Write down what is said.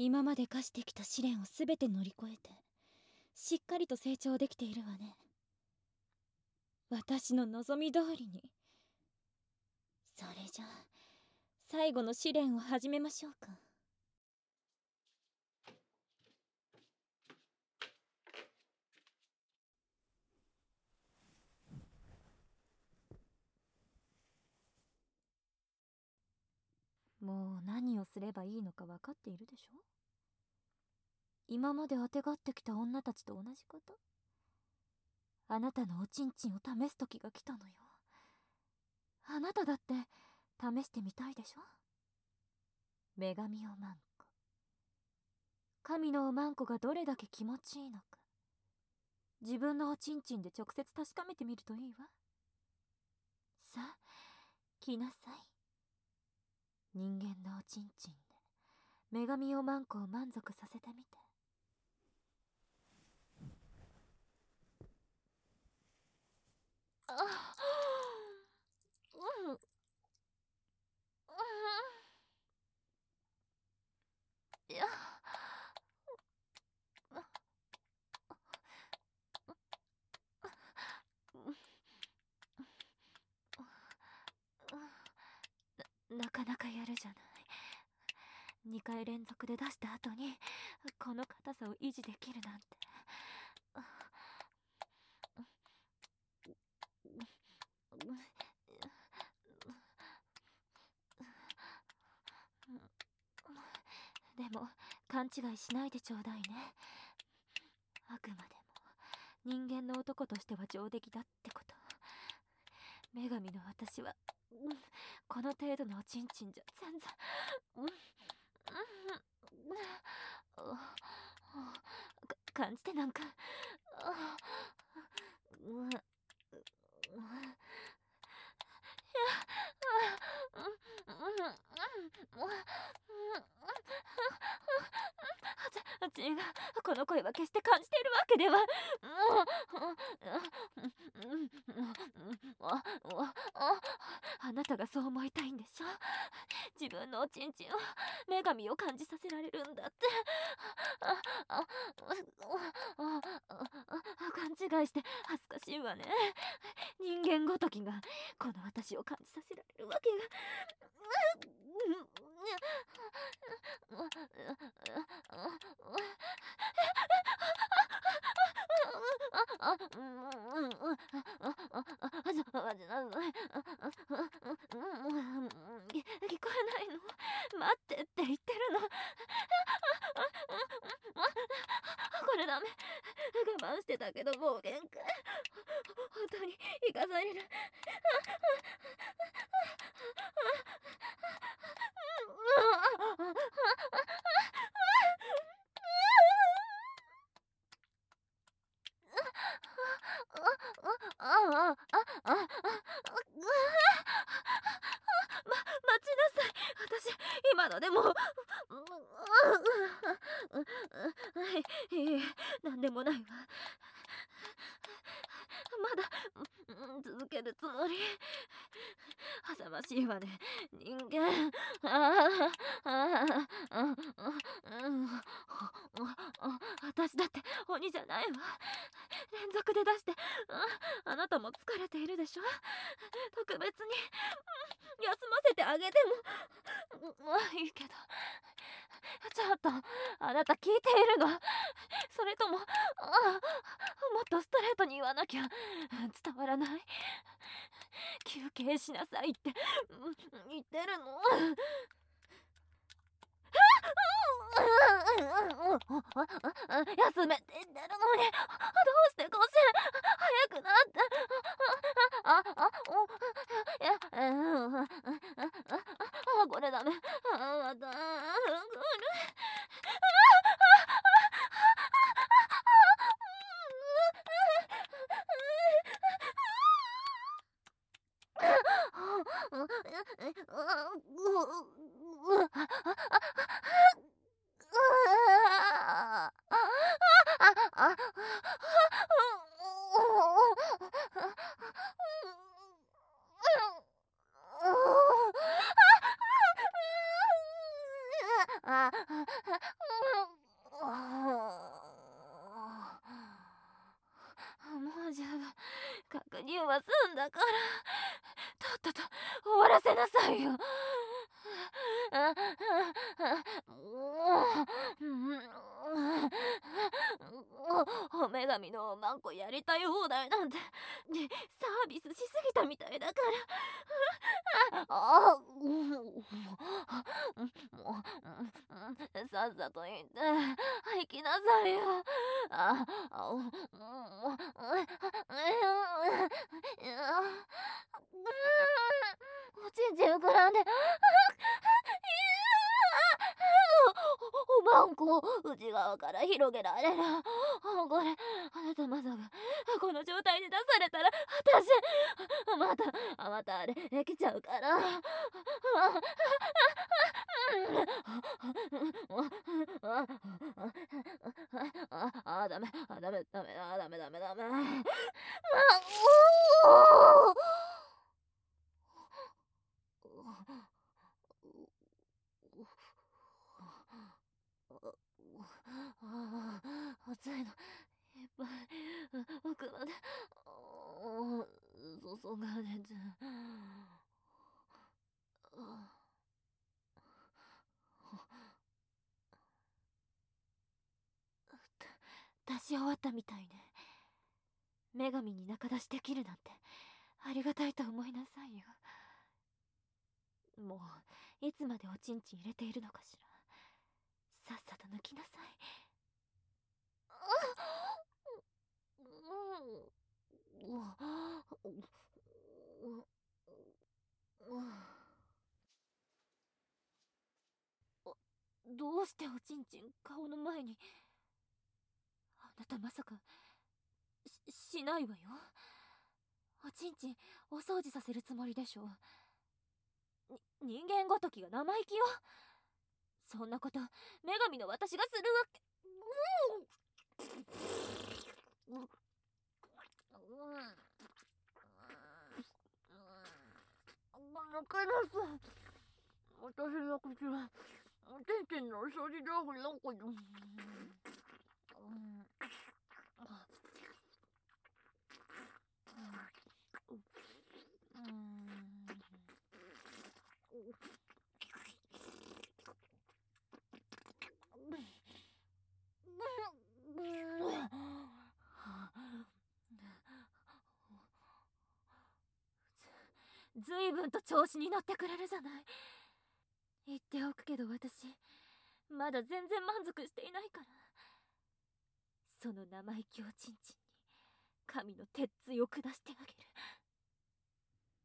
今まで課してきた試練を全て乗り越えてしっかりと成長できているわね。私の望み通りに。それじゃあ最後の試練を始めましょうか。もう何をすればいいのか分かっているでしょ。今まであてがってきた女たちと同じこと。あなたのおちんちんを試す時が来たのよ。あなただって試してみたいでしょ。女神おまんこ、神のおまんこがどれだけ気持ちいいのか、自分のおちんちんで直接確かめてみるといいわ。さあ来なさい。人間のおちんちんで女神おまんこを満足させてみて。あうんいやなかなかやるじゃない。2回連続で出した後にこの硬さを維持できるなんて。でも勘違いしないでちょうだいね。あくまでも人間の男としては上出来だってこと。女神の私は、この程度のおちんちんじゃ全然、感じてなんか、違う、この声は決して感じているわけでは。あなたがそう思いたいんでしょ。自分のおちんちんを女神を感じさせられるんだって。勘違いして恥ずかしいわね。人間ごときがこの私を感じさせられるわけが。聞こえないの。待ってって言ってるの。これダメ。我慢してたけどもう限界。本当に生かされる。待ちなさい。私今のでもいいえ、なんでもないわ。まだ続けるつもり。浅ましいわね人間。私だって鬼じゃないわ。連続で出してあなたも疲れているでしょ。特別に休ませてあげてもいいけど。ちょっとあなた聞いているの？それとももっとストレートに言わなきゃ伝わらない？休憩しなさいって言ってるの。休めって言ってるのにどうして5時早くなって。これダメ。また言は済んだから、とっとと終わらせなさいよ。お女神のマンコやりたい放題なんてサービスしすぎたみたいだから。さっさと行って行きなさいよ。おちんちん膨らんでおまんこ内側から広げられる。これあなたまさかこの状態で出されたら私またあれ来ちゃうから。ダメダメダメダメダメダメ。暑いのいっぱい奥まで注がれて。出し終わったみたいね。女神に仲出しできるなんてありがたいと思いなさいよ。もういつまでおちんちん入れているのかしら。さっさと抜きなさい。どうしておちんちん顔の前に。あなたまさかしないわよ。おちんちんお掃除させるつもりでしょ。人間ごときが生意気よ。そんなこと女神の私がするわけ。抜けなさい。私の口はおちんちんのお掃除道具なんかよ。ずいぶんと調子に乗ってくれるじゃない。言っておくけど私まだ全然満足していないから。その生意気おちんちんに神の鉄槌を下してあげる。